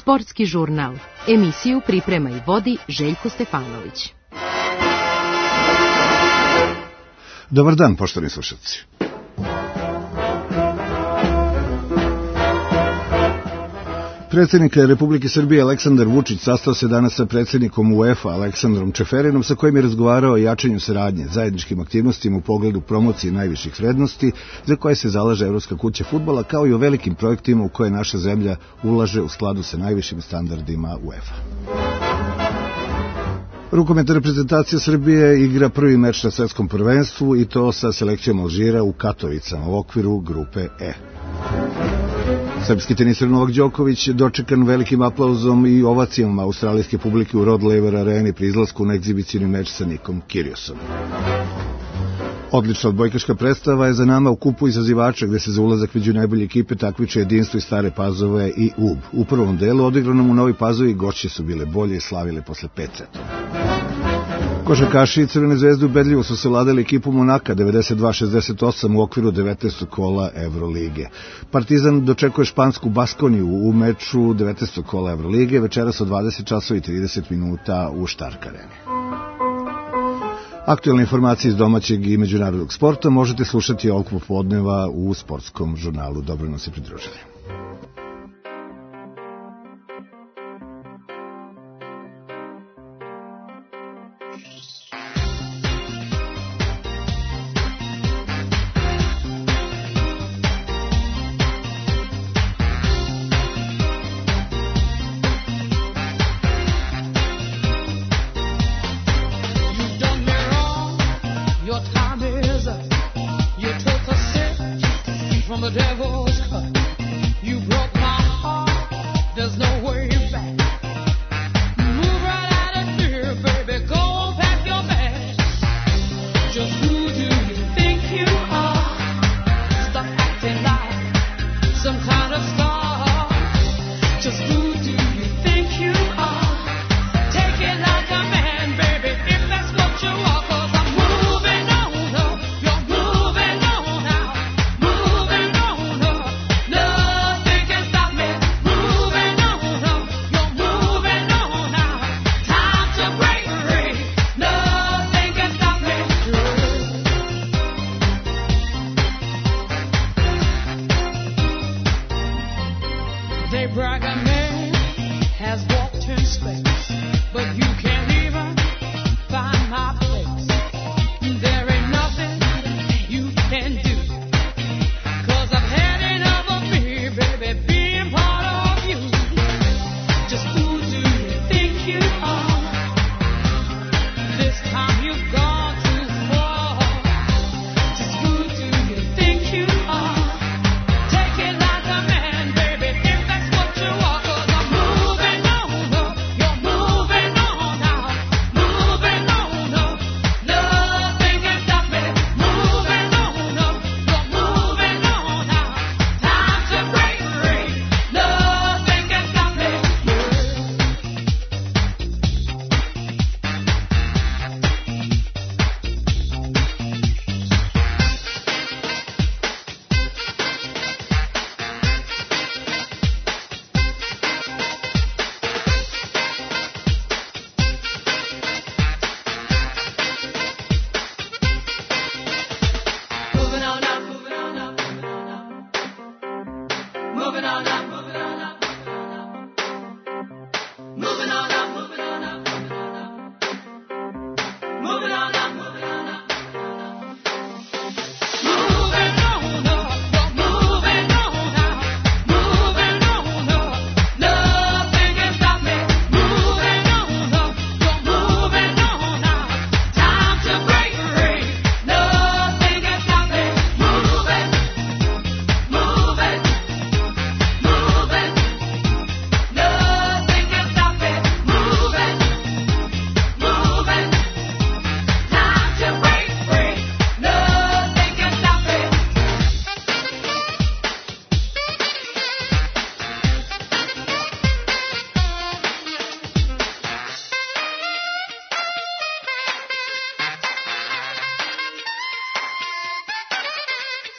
Sportski žurnal. Emisiju priprema i vodi Željko Stefanović. Dobar dan, poštovani slušalci. Predsjednik Republike Srbije Aleksandar Vučić sastao se danas sa predsjednikom UEFA Aleksandrom Čeferinom, sa kojim je razgovarao o jačanju saradnje, zajedničkim aktivnostima u pogledu promocije najviših vrednosti za koje se zalaže Evropska kuća fudbala, kao i o velikim projektima u koje naša zemlja ulaže u skladu sa najvišim standardima UEFA. Rukometna reprezentacija Srbije igra prvi meč na svetskom prvenstvu i to sa selekcijom Alžira u Katovicama u okviru grupe E. Srpski teniser Novak Đoković dočekan velikim aplauzom i ovacijama australijske publike u Rod Laver areni pri izlasku na egzibicijni meč sa Nikom Kyriosom. Odlična odbojkaška predstava je za nama u kupu izazivača, gde se za ulazak među najbolje ekipe takmiče Jedinstvo iz Stare Pazove i UB. U prvom delu, odigranom u Novoj Pazovi, gošće su bile bolje i slavile posle 5 setova. Košarkaši i Crvene zvezde ubedljivo su savladali ekipu Monaka 92-68 u okviru 19. kola Evrolige. Partizan dočekuje špansku Baskoniju u meču 19. kola Evrolige večeras od 20 časova i 30 minuta u Štark areni. Aktualne informacije iz domaćeg i međunarodnog sporta možete slušati ovog popodneva u Sportskom žurnalu. Dobro nam se pridružili.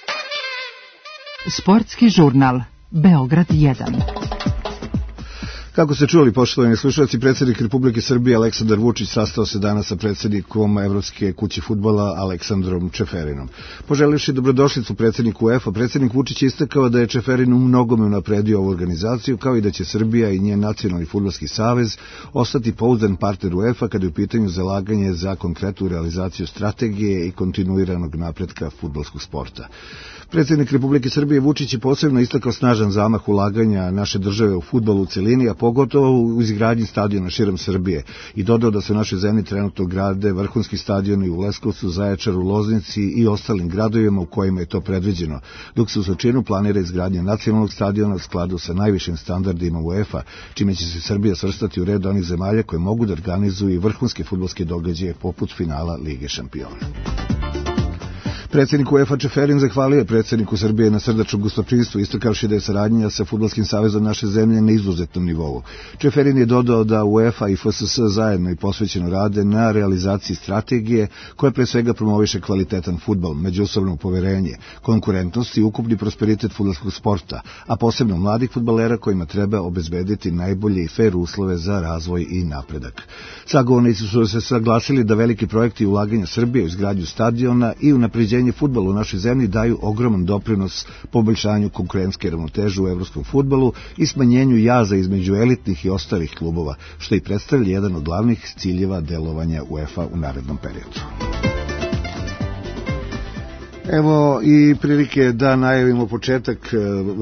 Sportski žurnal, Beograd 1. Kako ste čuli, poštovani slušalci, predsjednik Republike Srbije Aleksandar Vučić sastao se danas sa predsjednikom Evropske kuće fudbala Aleksandrom Čeferinom. Poželivši dobrodošlicu predsjedniku UEFA, predsjednik Vučić je istakao da je Čeferin u mnogome unapredio ovu organizaciju, kao i da će Srbija i njen nacionalni fudbalski savez ostati pouzdan partner UEFA kada je u pitanju zalaganje za konkretnu realizaciju strategije i kontinuiranog napretka fudbalskog sporta. Predsjednik Republike Srbije Vučić je posebno istakao snažan zamah ulaganja naše države u fudbal u celini, a pogotovo u izgradnji stadiona širom Srbije, i dodao da se u našoj zemlji trenutno grade vrhunski stadioni u Leskovcu, Zaječaru, Loznici i ostalim gradovima u kojima je to predviđeno, dok se u Surčinu planira izgradnja nacionalnog stadiona u skladu sa najvišim standardima UEFA, čime će se Srbija svrstati u red onih zemalja koje mogu da organizuju i vrhunske fudbalske događaje poput finala Lige šampiona. Predsjednik UEFA Čeferin zahvalio je predsjedniku Srbije na srdačnom gostoprimstvu, istakavši da je saradnja sa Fudbalskim savezom naše zemlje na izuzetnom nivou. Čeferin je dodao da UEFA i FSS zajedno i posvećeno rade na realizaciji strategije koja pre svega promoviše kvalitetan fudbal, međusobno poverenje, konkurentnost i ukupni prosperitet fudbalskog sporta, a posebno mladih fudbalera kojima treba obezbediti najbolje i fer uslove za razvoj i napredak. Sagovornici su se saglasili da veliki projekti ulaganja Srbije u izgradnju stadiona i unapređenje fudbala u našoj zemlji daju ogroman doprinos poboljšanju konkurentske ravnoteže u evropskom fudbalu i smanjenju jaza između elitnih i ostalih klubova, što i predstavlja jedan od glavnih ciljeva delovanja UEFA u narednom periodu. Evo i prilike da najavimo početak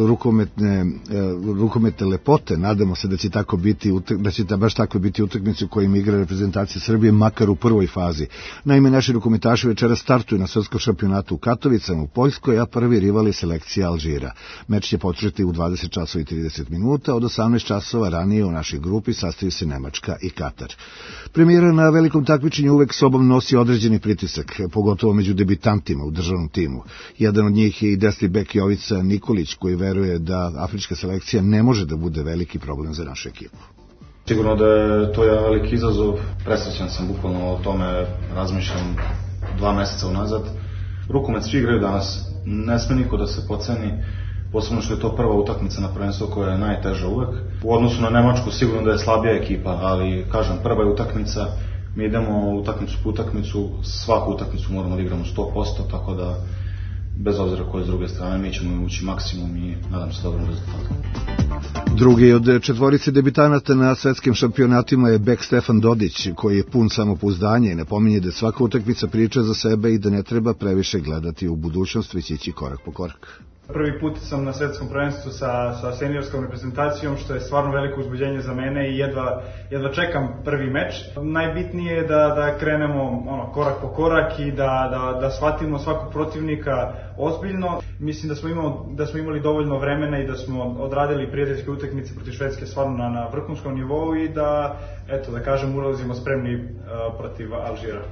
rukometne lepote. Nadamo se da će tako biti, da će baš tako biti utakmicu u kojim igra reprezentacija Srbije, makar u prvoj fazi. Naime, naši rukometaši večera startuju na svetskom šampionatu u Katovicama u Poljskoj, a prvi rival je selekcija Alžira. Meč će početi u 20 časova i 30 minuta, od 18 časova ranije u našoj grupi sastaju se Nemačka i Katar. Premijera na velikom takmičenju uvek sobom nosi određeni pritisak, pogotovo među debitantima u državnom timu. Jedan od njih je i desni bek Jovica Nikolić, koji veruje da afrička selekcija ne može da bude veliki problem za našu ekipu. Sigurno da je to jedan veliki izazov. Presrećan sam, bukvalno o tome razmišljam 2 meseca unazad. Rukomet svi igraju danas, ne sme niko da se podceni, posebno što je to prva utakmica na prvenstvu koja je najteža uvek. U odnosu na Nemačku sigurno da je slabija ekipa, ali kažem, prva je utakmica. Mi idemo utakmicu po utakmicu, svaku utakmicu moramo da igramo 100%, tako da bez obzira koje s druge strane mi ćemo ući maksimum i nadam se dobrom rezultatom. Drugi od četvorice debitanata na svetskim šampionatima je bek Stefan Dodić, koji je pun samopouzdanja i napominje da svaka utakmica priča za sebe i da ne treba previše gledati u budućnost, već ići korak po korak. Prvi put sam na svetskom prvenstvu sa seniorskom reprezentacijom, što je stvarno veliko uzbuđenje za mene i jedva čekam prvi meč. Najbitnije je da krenemo korak po korak i da shvatimo svakog protivnika ozbiljno. Mislim da smo imali dovoljno vremena i da smo odradili prijateljske utakmice protiv Švedske stvarno na vrhunskom nivou i da kažem, ulazimo spremni protiv Alžira.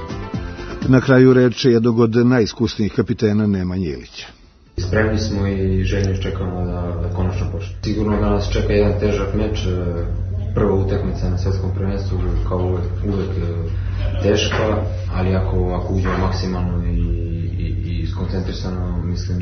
Na kraju reče jednog od najiskusnijih kapitena Nemanje Ilića. Spremni smo i željno čekamo da konačno počne. Sigurno da nas čeka jedan težak meč, prva utakmica na svetskom prvenstvu, kao uvek teška, ali ako uđemo maksimalno i skoncentrisano, mislim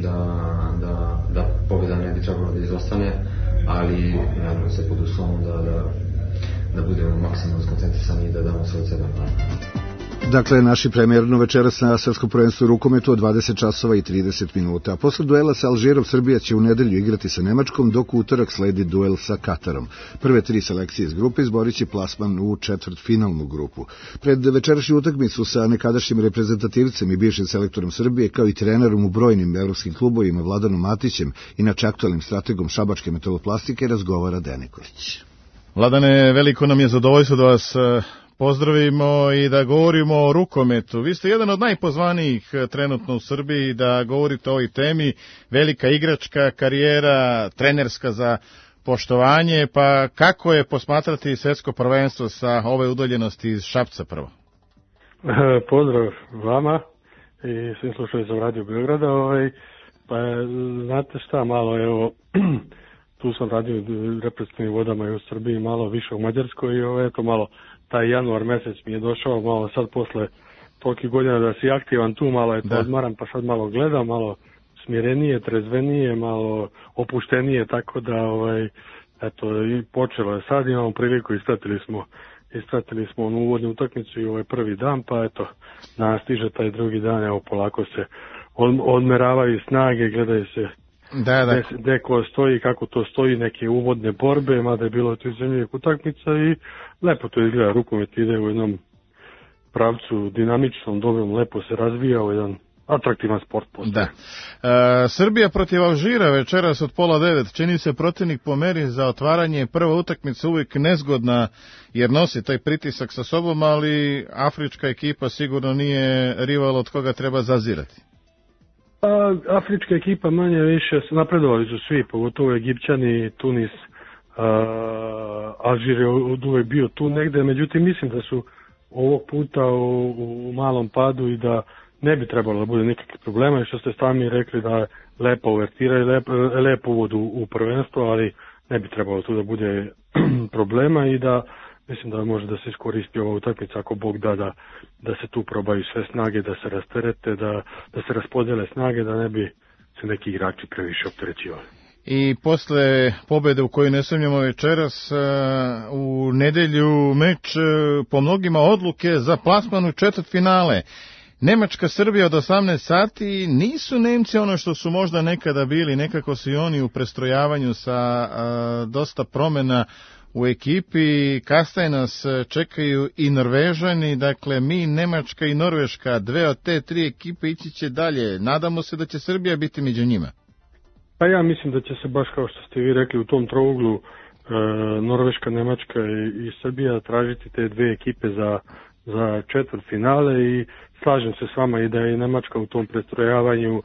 da pobjeda ne bi trebalo da izostane, ali naravno se pod uslovom da budemo maksimalno skoncentrisani i da damo sve od sebe. Dakle, naši premijerno večeras na svetskom prvenstvu u rukometu od 20 časova i 30 minuta. A posle duela sa Alžirom Srbija će u nedelju igrati sa Nemačkom, dok u utorak sledi duel sa Katarom. Prve 3 selekcije iz grupe izborit će plasman u četvrtfinalnu grupu. Pred večerašnju utakmicu sa nekadašnjim reprezentativcem i bivšim selektorom Srbije, kao i trenerom u brojnim evropskim klubovima Vladanom Matićem, inače aktualnim strategom šabačke metaloplastike, razgovara Deniković. Vladane, veliko nam je zadovoljstvo da vas pozdravimo i da govorimo o rukometu. Vi ste jedan od najpozvanijih trenutno u Srbiji da govorite o ovoj temi. Velika igračka karijera, trenerska za poštovanje, pa kako je posmatrati svetsko prvenstvo sa ove udaljenosti iz Šapca prvo? Pozdrav vama i svim slušalicama Radio Beograda. Pa znate šta, malo evo, tu sam radio u reprezentativnim vodama i u Srbiji, malo više u Mađarskoj i eto malo taj januar mesec mi je došao, malo sad posle tolikih godina da si aktivan tu, malo odmaram, pa sad malo gledam, malo smirenije, trezvenije, malo opuštenije, tako da eto, i počelo je sad, imamo priliku, ispratili smo onu uvodnu utakmicu i ovaj prvi dan, pa eto, danas stiže taj drugi dan, evo polako se odmeravaju snage, gledaju se gde ko stoji, kako to stoji, neke uvodne borbe, mada je bilo tu zanimljivih utakmica i lepo to izgleda, rukomet ide u jednom pravcu dinamičnom, dobrom, lepo se razvija u jedan atraktivan sport postaje. Da. Srbija protiv Alžira večeras od 8:30, čini se protivnik po meri za otvaranje, prva utakmica uvijek nezgodna jer nosi taj pritisak sa sobom, ali afrička ekipa sigurno nije rival od koga treba zazirati. Afrička ekipa manje više napredovali su svi, pogotovo Egipćani, Tunis, Alžir je od uvek bio tu negde, međutim mislim da su ovog puta u malom padu i da ne bi trebalo da bude nikakvih problema i što ste sami rekli da je lepa uvertira i lep uvod u prvenstvo, ali ne bi trebalo tu da bude problema i da mislim da može da se iskoristi ova utakmica ako Bog da se tu probaju sve snage, da se rasterete, da se raspodele snage, da ne bi se neki igrači previše opterećivali. I posle pobede u kojoj ne sumnjamo večeras, u nedelju meč po mnogima odluke za plasman u četvrtfinale. Nemačka-Srbija od 18 sati, nisu Nemci ono što su možda nekada bili, nekako su i oni u prestrojavanju sa dosta promjena u ekipi, kasnije nas čekaju i Norvežani, dakle mi, Nemačka i Norveška, dve od te tri ekipe ići će dalje, nadamo se da će Srbija biti među njima. Pa ja mislim da će se baš kao što ste vi rekli u tom trouglu Norveška, Nemačka i Srbija tražiti te dve ekipe za četvrtfinale i slažem se s vama i da je Nemačka u tom prestrojavanju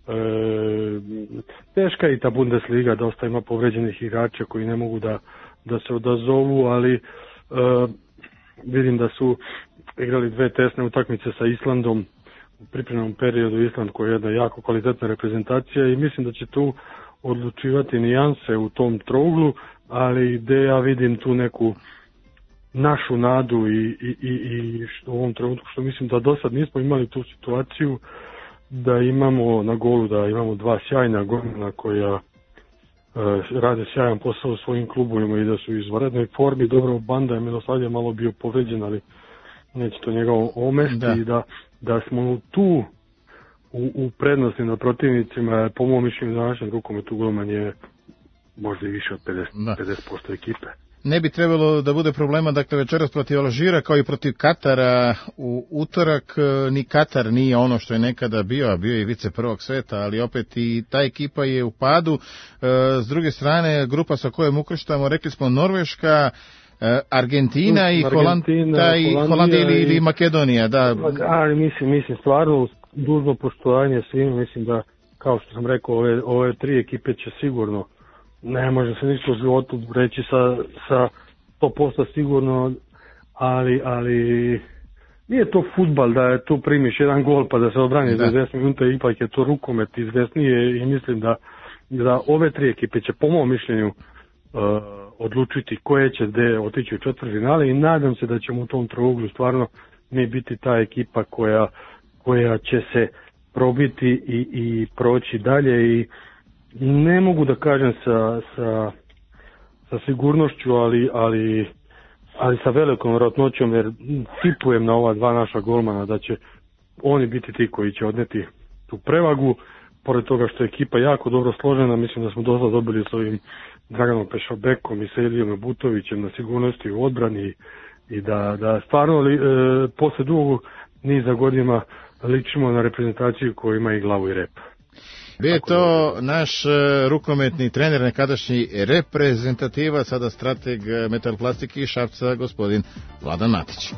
teška i ta Bundesliga, dosta ima povređenih igrača koji ne mogu da se odazovu, ali vidim da su igrali dve tesne utakmice sa Islandom u pripremnom periodu, Island koji je jedna jako kvalitetna reprezentacija i mislim da će tu odlučivati nijanse u tom trouglu, ali gde ja vidim tu neku našu nadu i u ovom trenutku što mislim da do sad nismo imali tu situaciju da imamo na golu, da imamo dva sjajna golmana koja rade sjajan posao u svojim klubovima i da su u izvanrednoj formi. Dobro, Banda je Miloslavlje malo bio povređen, ali neće to njega omesti i da smo tu u prednosti na protivnicima, po mom mišljenju za našem rukometu golman je možda i više od 50% ekipe. Ne bi trebalo da bude problema, dakle večeras protiv Alžira kao i protiv Katara u utorak, ni Katar nije ono što je nekada bio, a bio je vice prvog sveta, ali opet i ta ekipa je u padu. S druge strane, grupa sa kojom ukrštamo, rekli smo Norveška, Argentina i Holandija ili Makedonija. Da. Ali mislim stvarno dužno poštovanje svima, mislim da kao što sam rekao ove tri ekipe će sigurno, ne može se ništa u životu reći sa 100% sigurno, ali nije to fudbal da je tu primiš jedan gol pa da se obrani za 10 minuta, ipak je to rukomet izvesnije i mislim da ove tri ekipe će po mom mišljenju odlučiti koje će gde otići u četvrtfinale i nadam se da ćemo u tom trouglu stvarno mi biti ta ekipa koja će se probiti i proći dalje i ne mogu da kažem sa sigurnošću, ali sa velikom vjerojatnoćom jer tipujem na ova dva naša golmana da će oni biti ti koji će odneti tu prevagu. Pored toga što je ekipa jako dobro složena, mislim da smo dosta dobili s ovim Draganom Pešobekom i Selijom Butovićem na sigurnosti u odbrani i da stvarno posle dugog niza godina ličimo na reprezentaciju koja ima i glavu i rep. Bio je to naš rukometni trener, nekadašnji reprezentativac, sada strateg Metalplastike i Šapca, gospodin Vladan Matić.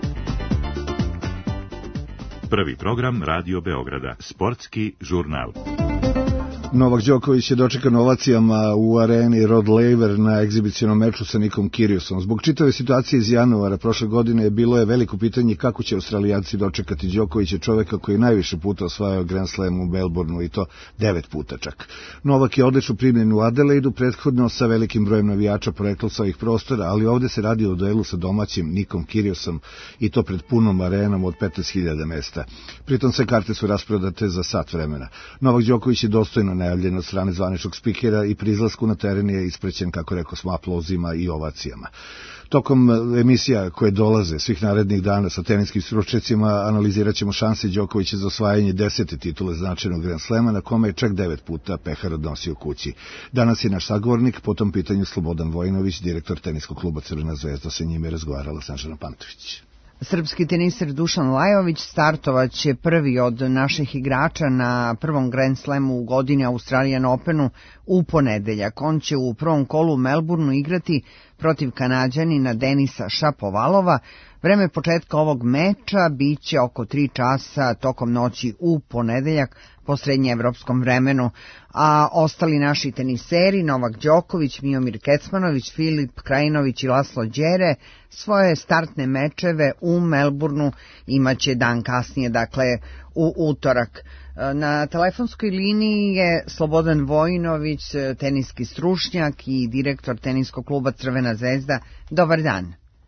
Prvi program Radio Beograda, sportski žurnal. Novak Đoković je dočekan ovacijama u areni Rod Laver na egzibicionom meču sa Nikom Kyrgiosom. Zbog čitave situacije iz januara prošle godine bilo je veliko pitanje kako će Australijanci dočekati Đokovića, čoveka koji je najviše puta osvajao Grand Slam u Melbourneu i to 9 puta čak. Novak je odlično primljen u Adelaidu, prethodno sa velikim brojem navijača porekla sa ovih prostora, ali ovde se radi o duelu sa domaćim Nikom Kyrgiosom i to pred punom arenom od 15.000 mesta. Pritom sve karte su rasprodate za sat vremena. Novak Đoković je dostojno najavljen od strane zvaničnog spikera i pri izlasku na teren je isprećen, kako rekao smo, aplauzima i ovacijama. Tokom emisija koje dolaze svih narednih dana sa teniskim stručnjacima analizirat ćemo šanse Đokovića za osvajanje 10. titule značajnog Grand Slema, na kome je čak 9 puta pehar odnosio kući. Danas je naš sagovornik po tom pitanju Slobodan Vojinović, direktor teniskog kluba Crvena zvezda. Sa njime je razgovarala Snežana Pantović. Srpski teniser Dušan Lajović startovaće prvi od naših igrača na prvom Grand Slamu u godini Australian Openu u ponedeljak. On će u prvom kolu u Melbourneu igrati protiv Kanađanina Denisa Šapovalova. Vreme početka ovog meča biće oko 3 časa tokom noći u ponedeljak po srednjeevropskom vremenu, a ostali naši teniseri Novak Đoković, Miomir Kecmanović, Filip Krajinović i Laslo Đere svoje startne mečeve u Melbourneu imaće dan kasnije, dakle u utorak. Na telefonskoj liniji je Slobodan Vojinović, teniski stručnjak i direktor teniskog kluba Crvena zvezda. Dobar dan.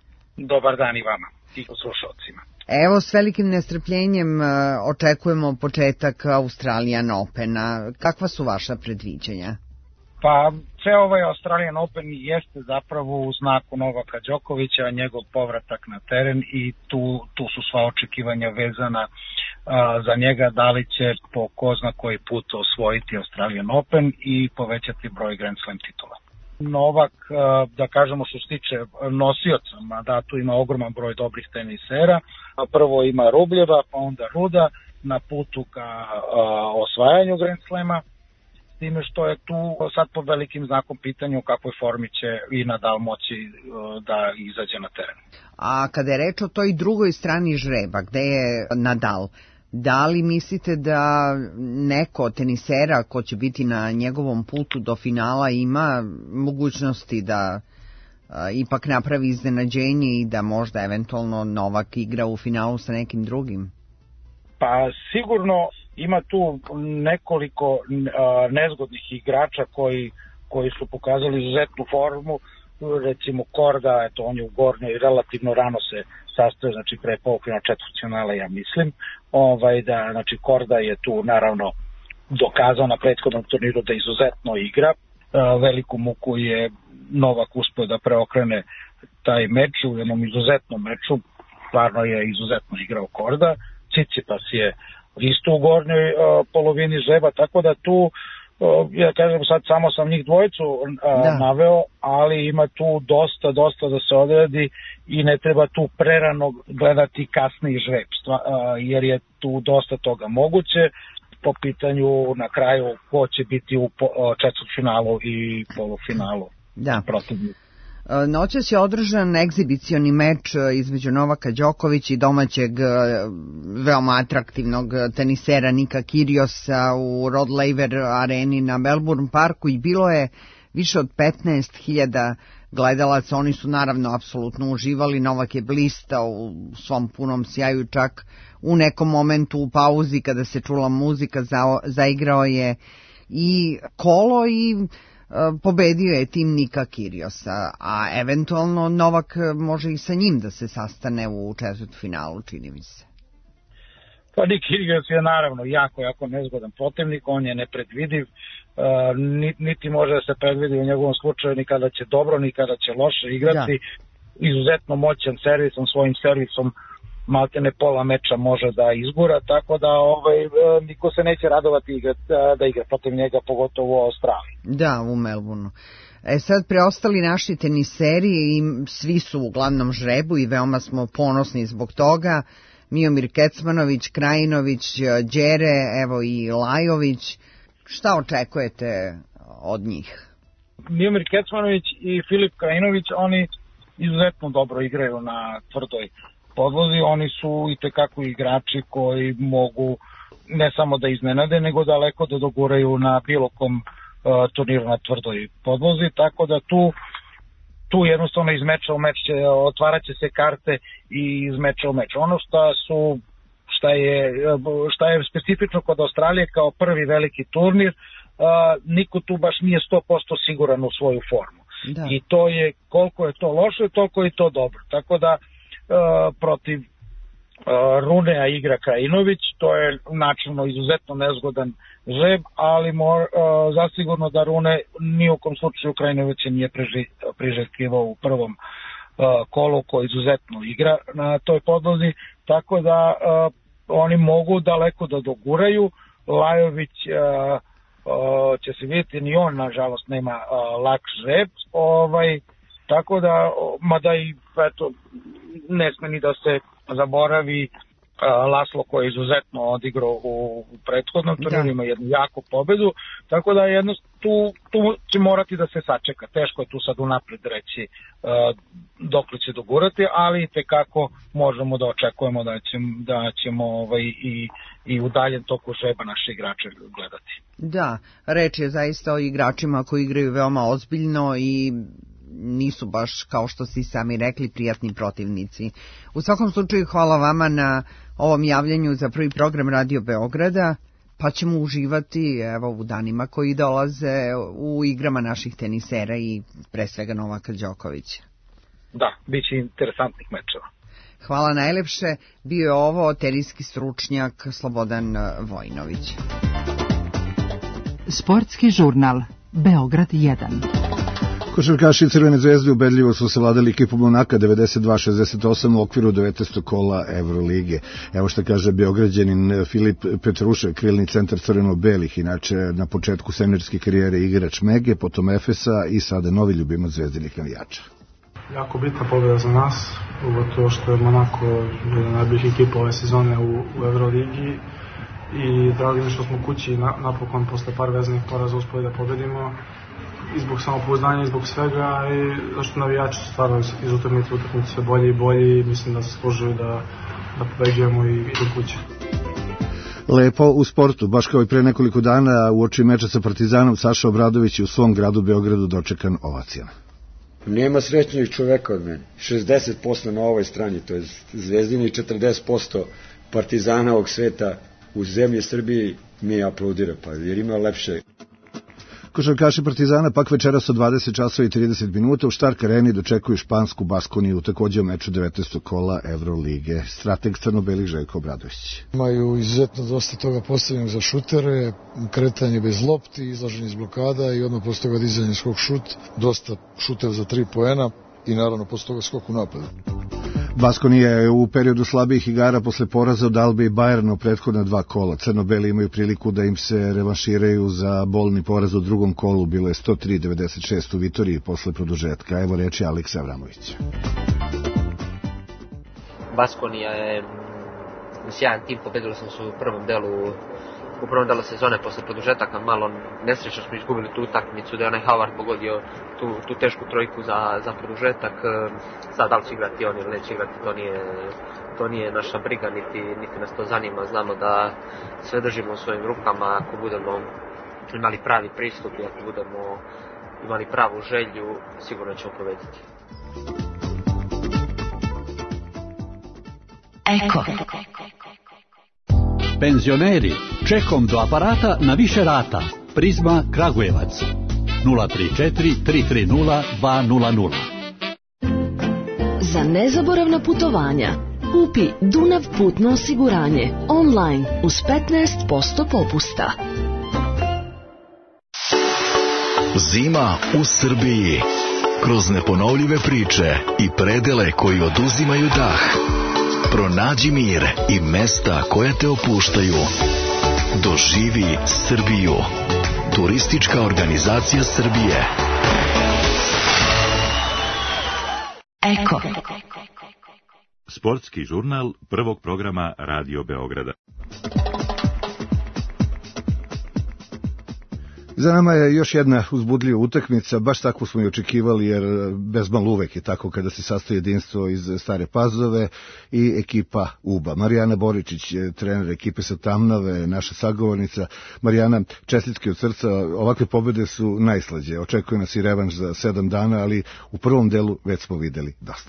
Dobar dan i vama i slušalcima. Evo, s velikim nestrpljenjem očekujemo početak Australian Opena. Kakva su vaša predviđanja? Pa, ceo ovaj Australian Open jeste zapravo u znaku Novaka Đokovića, njegov povratak na teren i tu su sva očekivanja vezana za njega, da li će po ko zna koji put osvojiti Australian Open i povećati broj Grand Slam titula. Novak, da kažemo što se tiče nosioca, da tu ima ogroman broj dobrih tenisera. Prvo ima Rubljeva, pa onda Ruda na putu ka osvajanju Grand Slema, s time što je tu sad pod velikim znakom pitanja u kakvoj formi će i Nadal moći da izađe na teren. A kada je reč o toj drugoj strani žreba, gde je Nadal, da li mislite da neko od tenisera ko će biti na njegovom putu do finala ima mogućnosti da ipak napravi iznenađenje i da možda eventualno Novak igra u finalu sa nekim drugim? Pa sigurno ima tu nekoliko nezgodnih igrača koji su pokazali izuzetnu formu. Recimo Korda, eto, on je u gornjoj, relativno rano se sastoje, znači pre polufinala, četvrtfinala, ja mislim. Znači Korda je tu naravno dokazao na prethodnom turniru da izuzetno igra. Veliku muku je Novak uspeo da preokrene taj meč u jednom izuzetnom meču. Stvarno je izuzetno igrao Korda. Tsitsipas je isto u gornjoj polovini žreba, tako da tu ja kažem sad samo sam njih dvojicu naveo, ali ima tu dosta da se odredi i ne treba tu prerano gledati kasniji žreb, jer je tu dosta toga moguće po pitanju na kraju ko će biti u četvrtfinalu i polufinalu protiv njih. Noćas je održan egzibicioni meč između Novaka Đokovića i domaćeg veoma atraktivnog tenisera Nika Kyrgiosa u Rod Laver areni na Melbourne Parku i bilo je više od 15.000 gledalaca. Oni su naravno apsolutno uživali. Novak je blistao u svom punom sjaju, čak u nekom momentu u pauzi kada se čula muzika zaigrao je i kolo i pobedio je tim Nika Kyrgiosa, a eventualno Novak može i sa njim da se sastane u četvrtfinalu, čini mi se. Pa Nik Kyrgios je naravno jako nezgodan protivnik, on je nepredvidiv, niti može da se predvidi u njegovom slučaju ni kada će dobro, ni kada će loše igrati. Izuzetno moćan servisom, svojim servisom maltene pola meča može da izgura, tako da niko se neće radovati da igra protiv njega, pogotovo u Australiji. Da, u Melbourneu. Sad preostali naši teniseri i svi su u glavnom žrebu i veoma smo ponosni zbog toga. Miomir Kecmanović, Krajinović, Đere, evo i Lajović. Šta očekujete od njih? Miomir Kecmanović i Filip Krajinović, oni izuzetno dobro igraju na tvrdoj podlozi, oni su i tekako igrači koji mogu ne samo da iznenade, nego daleko da doguraju na bilo kom turniru na tvrdoj podlozi, tako da tu jednostavno iz meča u meč otvarat će se karte i iz meča u meč. Ono šta je specifično kod Australije kao prvi veliki turnir, niko tu baš nije 100% siguran u svoju formu. Da. I to je, koliko je to loše, toliko je to dobro. Tako da protiv Runea igra Krajinović, to je načelno izuzetno nezgodan žreb, ali zasigurno da Rune ni u kom slučaju Krajinovića nije priželjkivao u prvom kolu koji izuzetno igra na toj podlozi, tako da oni mogu daleko da doguraju. Lajović će se vidjeti, ni on nažalost nema lak žreb, tako da, mada i eto, ne sme ni da se zaboravi Laslo koji je izuzetno odigrao u prethodnom turniru, ima jednu jaku pobedu, tako da tu će morati da se sačeka. Teško je tu sad unapred reći dokle će dogurati, ali tekako možemo da očekujemo da ćemo i u daljem toku žreba naše igrače gledati. Da, reč je zaista o igračima koji igraju veoma ozbiljno i nisu baš, kao što ste sami rekli, prijatni protivnici. U svakom slučaju, hvala vama na ovom javljanju za prvi program Radio Beograda, pa ćemo uživati u danima koji dolaze u igrama naših tenisera i pre svega Novaka Đokovića. Da, bit će interesantnih mečeva. Hvala najlepše. Bio je ovo teniski stručnjak Slobodan Vojinović. Sportski žurnal Beograd 1. Košarkaši Crvene zvezde ubedljivo su savladali ekipu Monaka 92-68 u okviru 19. kola Evrolige. Evo što kaže Beograđanin Filip Petrušev, krilni centar crveno-belih, inače na početku svemirske karijere igrač Mege, potom Efesa i sada novi ljubimac zvezdinih navijača. Jako bitna pobjeda za nas, ugotovo što je Monako jedna najboljih ekipa ove sezone u Evroligi i drago mi što smo kući napokon posle par vezanih poraza uspeli da pobedimo i zbog samopouzdanja i zbog svega i zašto navijači su stvarno iz utakmice sve bolji i bolji i mislim da zaslužuju da pobeđujemo i do kuće. Lepo u sportu, baš kao i pre nekoliko dana uoči meča sa Partizanom, Saša Obradović je u svom gradu Beogradu dočekan ovacijama. Nema srećnijih čoveka od mene. 60% na ovoj strani, to je Zvezdini, 40% Partizana ovog sveta u zemlji Srbiji mi aplaudira, pa jer ima lepše. Košarkaši Partizana pak večeras od 20 časova i 30 minuta u Štark areni dočekuju špansku Baskoniju, takođe u meču 19. kola Evrolige. Strateg crno-belih Željko Obradović. Imaju izuzetno dosta toga postavljenog za šutere, kretanje bez lopti, izlaženje iz blokada i odmah posle toga dizanje skok šut, dosta šuteva za 3 poena i naravno posle toga skok u napadu. Baskonija je u periodu slabijih igara posle poraza od Albe i Bajerna u prethodna 2 kola. Crno-beli imaju priliku da im se revanširaju za bolni poraz u drugom kolu. Bilo je 103-96 u Vitoriji posle produžetka. Evo reči Aleksa Avramović. Baskonija je sjajan tim, pobedili smo se u prvom delu sezone posle produžetaka, malo nesrećno smo izgubili tu utakmicu da je onaj Howard pogodio tu tešku trojku za produžetak. Sad da li će igrati on ili neće igrati, to nije naša briga, niti nas to zanima. Znamo da sve držimo u svojim rukama, ako budemo imali pravi pristup i ako budemo imali pravu želju, sigurno ćemo pobediti. Eko. Penzioneri, čekom do aparata na više rata. Prizma Kragujevac 034 330 200. Za nezaboravna putovanja kupi Dunav putno osiguranje online uz 15% popusta. Zima u Srbiji. Kroz neponovljive priče i predele koji oduzimaju dah. Pronađi mir i mesta koja te opuštaju. Doživi Srbiju. Turistička organizacija Srbije. Eko. Sportski žurnal prvog programa Radio Beograda. Za nama je još jedna uzbudljiva utakmica, baš tako smo i očekivali, jer bezmal uvek je tako kada se sastoji jedinstvo iz Stare Pazove i ekipa UBA. Marijana Boričić, trener ekipe sa Tamnave, naša sagovornica. Marijana, čestitke od srca, ovakve pobede su najslađe. Očekuje nas i revanš za 7 dana, ali u prvom delu već smo videli dosta.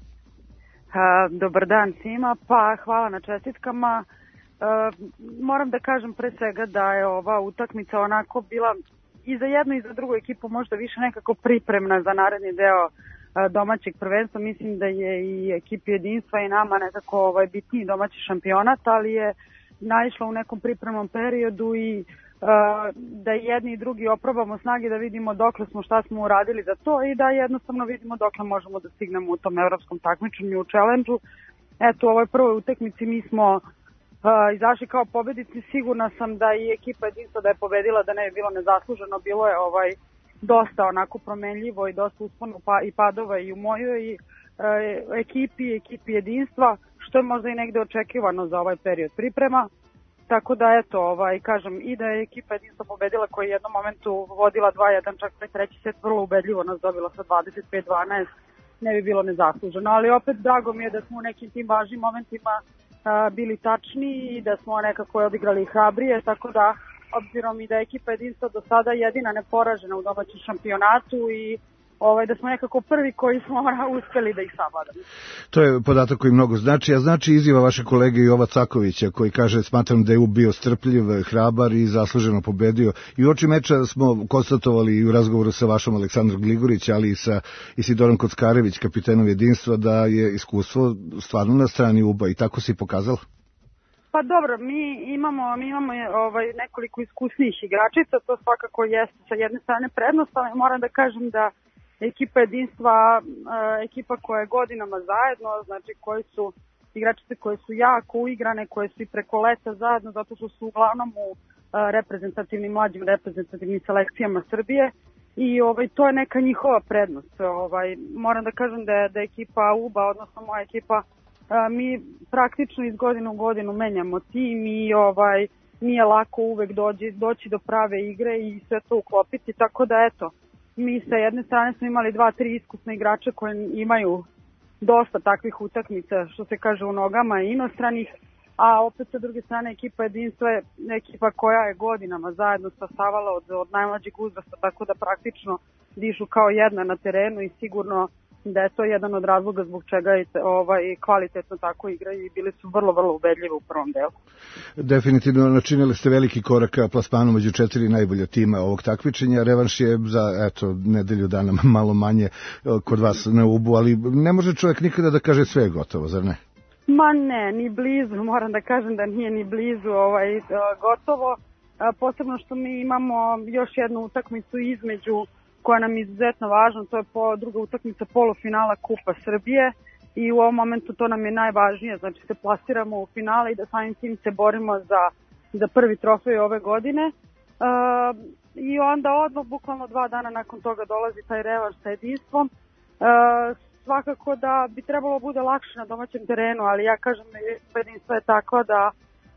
Dobar dan svima, pa hvala na čestitkama. Moram da kažem pre svega da je ova utakmica onako bila i za jednu i za drugu ekipu možda više nekako pripremna za naredni deo domaćeg prvenstva. Mislim da je i ekipi jedinstva i nama nekako bitniji domaći šampionat, ali je naišla u nekom pripremnom periodu i da jedni i drugi oprobamo snage, da vidimo dokle smo, šta smo uradili za to i da jednostavno vidimo dokle možemo da stignemo u tom evropskom takmičenju, u challenge-u. Eto, u ovoj prvoj utakmici mi smo izašli kao pobednici. Sigurna sam da i ekipa jedinstva da je pobedila, da ne je bilo nezasluženo. Bilo je dosta onako promenljivo i dosta uspona i padova i u mojoj ekipi jedinstva, što je možda i negde očekivano za ovaj period priprema. Tako da eto, kažem, i da je ekipa jedinstva pobedila koja je u jednom momentu vodila 2-1, čak taj treći set vrlo ubedljivo nas dobila sa 25-12, ne bi bilo nezasluženo. Ali opet drago mi je da smo u nekim tim važnim momentima bili tačni i da smo nekako odigrali hrabrije, tako da obzirom i da je ekipa jedinstva do sada jedina neporažena u domaćem šampionatu i da smo nekako prvi koji smo uspeli da ih savladamo. To je podatak koji mnogo znači, a znači izjava vaše kolege Jova Cakovića koji kaže smatram da je bio strpljiv, hrabar i zasluženo pobedio. I uoči meča smo konstatovali i u razgovoru sa vašom Aleksandrom Gligorić, ali i sa Isidorom Kockarević, kapitenom jedinstva, da je iskustvo stvarno na strani UBA i tako se pokazalo. Pa dobro, mi imamo nekoliko iskusnijih igračica, to svakako jeste sa jedne strane prednost, ali moram da kažem da ekipa jedinstva, ekipa koja je godinama zajedno, znači koji su igračice koje su jako uigrane, koje su i preko leta zajedno, zato što su uglavnom u mlađim reprezentativnim selekcijama Srbije i to je neka njihova prednost. Moram da kažem da ekipa UBA, odnosno moja ekipa, mi praktično iz godine u godinu menjamo tim i nije lako uvek doći do prave igre i sve to uklopiti, tako da eto, mi sa jedne strane smo imali 2-3 iskusne igrače koji imaju dosta takvih utakmica, što se kaže u nogama inostranih, a opet sa druge strane ekipa jedinstva je ekipa koja je godinama zajedno sastavala od najmlađeg uzrasta, tako da praktično dišu kao jedna na terenu i sigurno da je to jedan od razloga zbog čega je kvalitetno tako igraju i bili su vrlo, vrlo ubedljivi u prvom delu. Definitivno načinili ste veliki korak ka plasmanu među 4 najbolja tima ovog takmičenja. Revanš je za nedelju dana malo manje kod vas na UBU, ali ne može čovjek nikada da kaže sve je gotovo, zar ne? Ma ne, ni blizu, moram da kažem da nije ni blizu gotovo, posebno što mi imamo još jednu utakmicu između koja nam je izuzetno važna, to je druga utakmica polufinala Kupa Srbije i u ovom momentu to nam je najvažnije, znači se plasiramo u finale i da samim tim se borimo za prvi trofej ove godine i onda odmah bukvalno 2 dana nakon toga dolazi taj revanš sa jedinstvom. Svakako da bi trebalo bude lakše na domaćem terenu, ali ja kažem da jedinstvo je tako da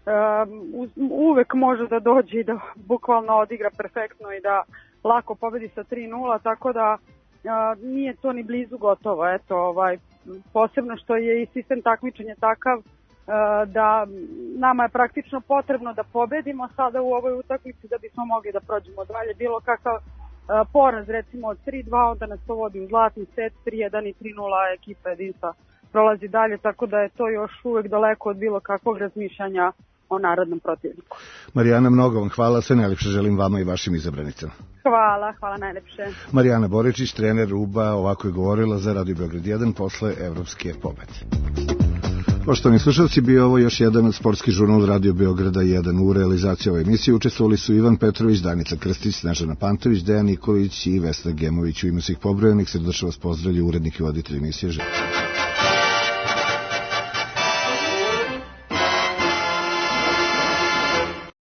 uvek može da dođe i da bukvalno odigra perfektno i da lako pobedi sa 3-0, tako da nije to ni blizu gotovo. Eto, posebno što je i sistem takmičenja takav da nama je praktično potrebno da pobedimo sada u ovoj utakmici da bismo mogli da prođemo dalje. Bilo kakav poraz recimo od 3-2, onda nas to vodi u zlatni set, 3-1 i 3-0 ekipa jedinstva prolazi dalje, tako da je to još uvek daleko od bilo kakvog razmišljanja o narodnom protivniku. Marijana, mnogo vam hvala, sve najlepše želim vama i vašim izabranicama. Hvala najlepše. Marijana Boričić, trener UBA, ovako je govorila za Radio Beograd 1 posle evropske pobede. Poštovani slušalci, bio ovo još jedan sportski žurnal Radio Beograda 1. U realizaciji ove emisije učestvovali su Ivan Petrović, Danica Krstić, Snežana Pantović, Dejan Nikolić i Vesna Gemović. U ime svih pobrojanih srdačno vas pozdravlja urednik i voditelj emisije Željko.